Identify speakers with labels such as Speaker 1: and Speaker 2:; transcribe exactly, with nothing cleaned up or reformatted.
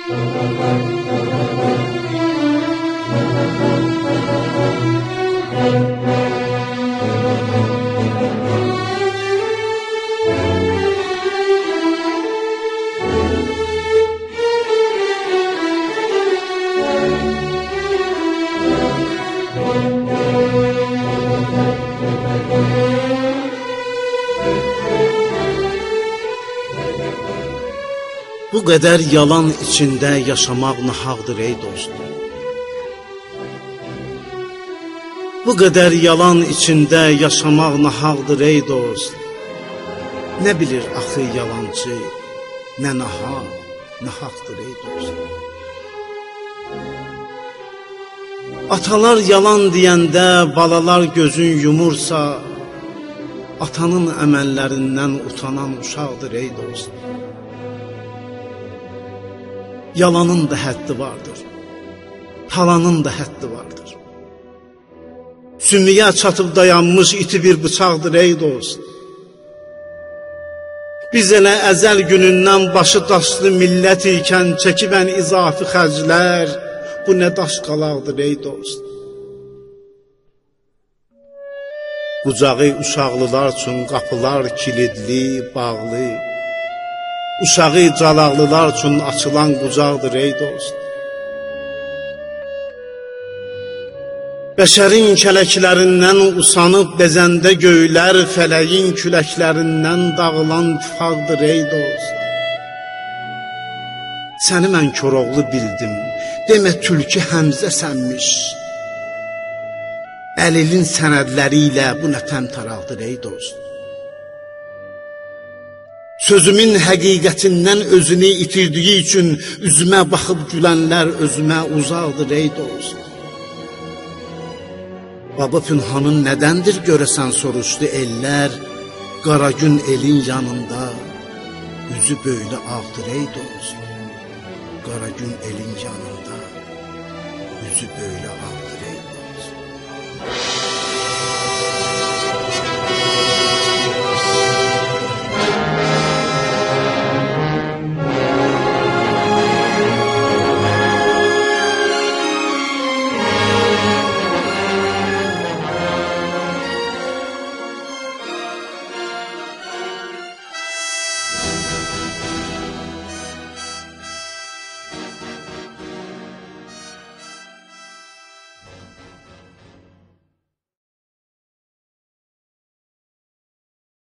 Speaker 1: Bu qədər yalan içində yaşamaq nahaqdır ey dostum. Bu qədər yalan içində yaşamaq nahaqdır ey dost. Nə bilir axı yalancı, nə nahaq, nahaqdır ey dost. Atalar yalan deyəndə balalar gözün yumursa, atanın əməllərindən utanan uşaqdır ey dost. Yalanın da həddi vardır, talanın da həddi vardır. Sümüyə çatıb dayanmış iti bir bıçaqdır ey dost. Biz elə əzəl günündən başı daşlı millət ikən çəkibən izafi xərclər, bu nə daş qalaqdır ey dost. Qucağı uşaqlılar üçün qapılar kilidli, bağlı, uşağı calaqlılar üçün açılan qucaqdır ey dost. Bəşərin kələklərindən usanıb bezəndə göylər, fələyin küləklərindən dağılan tüfaqdır ey dost. Səni mən Koroğlu bildim, demə tülkü Həmzə sənmiş. Əlilin sənədləri ilə bu nə təmtaraqdır ey dost. Sözümün həqiqətindən özünü itirdiyi üçün üzümə baxıb gülənlər özümə uzaqdır ey dost. Baba Pünhanın nədəndir görəsən soruşdu ellər, Qaragün elin yanında üzü böyle ağdır ey dost. Qaragün elin yanında üzü böyle ağdır ey dost.